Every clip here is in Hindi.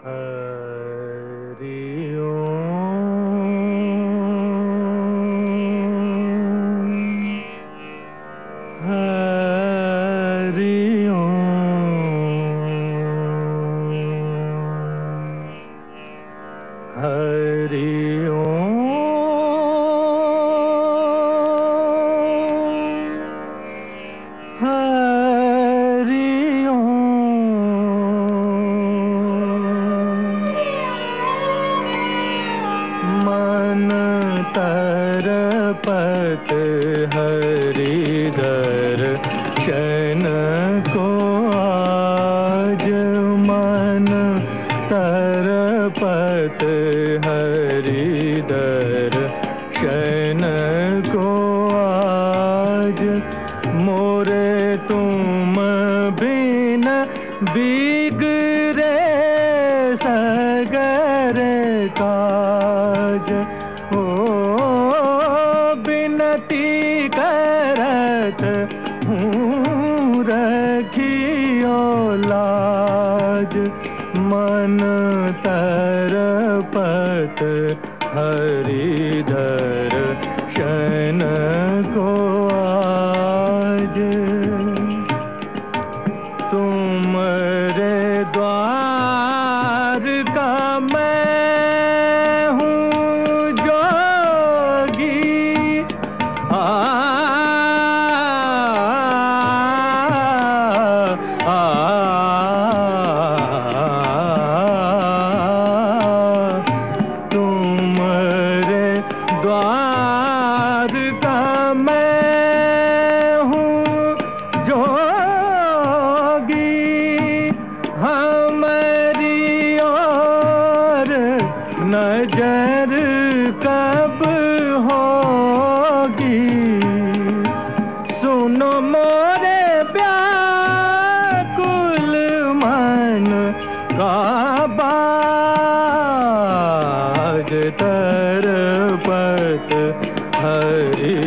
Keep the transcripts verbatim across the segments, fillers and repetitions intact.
हरि ओम हरि ओम हरि ओम हरि मन तरपत हरि दर्शन को आज मन तरपत हरि दर्शन को आज मोरे तुम बिन बिगड़े सगरे काज ओ बिनती करत हूँ रखियो लाज मन तरपत हरि दर्शन को आज तुमरे द्वार का मैं हूँ जोगी आ, आ, आ तुमरे द्वार का मैं हूँ जोगी हमारी और नजर कब होगी सुनो मोरे व्याकुल मन का बाज तरपत हरि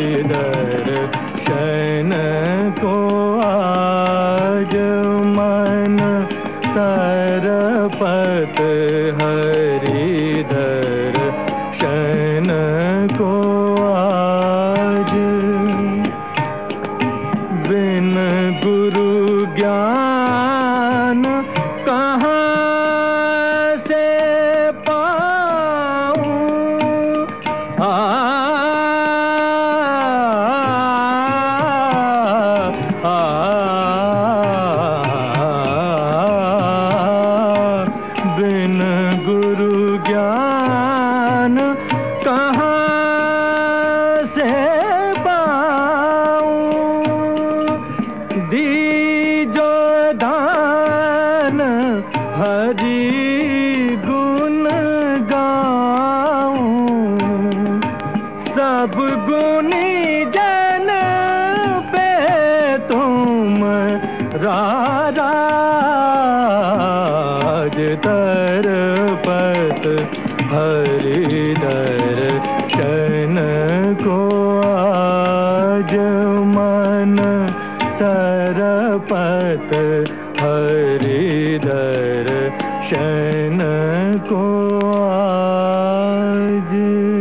दर्शन को आज मन तरपत हरि दर्शन को आज बिन गुरु ज्ञान कहाँ से पाऊं आ, आ, बिन गुरु ज्ञान कहाँ से पाऊं दीजो दान हरि गुण गाऊं सब गुणी जन पे तुम राज तरपत हरि दर्शन को आज मन तरपत हरि दर्शन को आज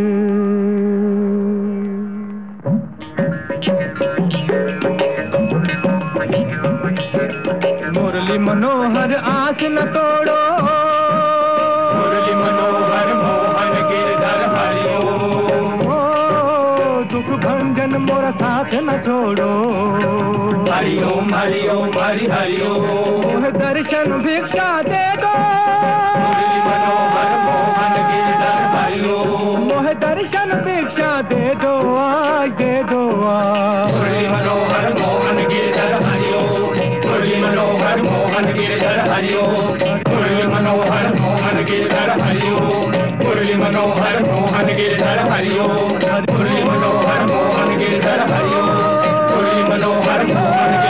मुरली मनोहर आस न तोड़ो मुरली मनोहर मोहन गिरधर हरि ओम ओ दुख भंजन मोरा साथ न छोड़ो हरि ओम हरि ओम हरि हरि ओम दर्शन भिक्षा दे दो मुरली मनोहर मोहन गिरधर हरि ओम मोह दर्शन भिक्षा दे दो आज दे दो आज मुरली मनोहर मोहन गिरधर हरि ओम मुरली मनोहर मोहन गिरधर हरि ओम मुरली मनोहर मोहन गिरधर हरि ओम मुरली मनोहर मोहन गिरधर हरि ओम मुरली मनोहर मोहन गिरधर हरि ओम मुरली मनोहर मोहन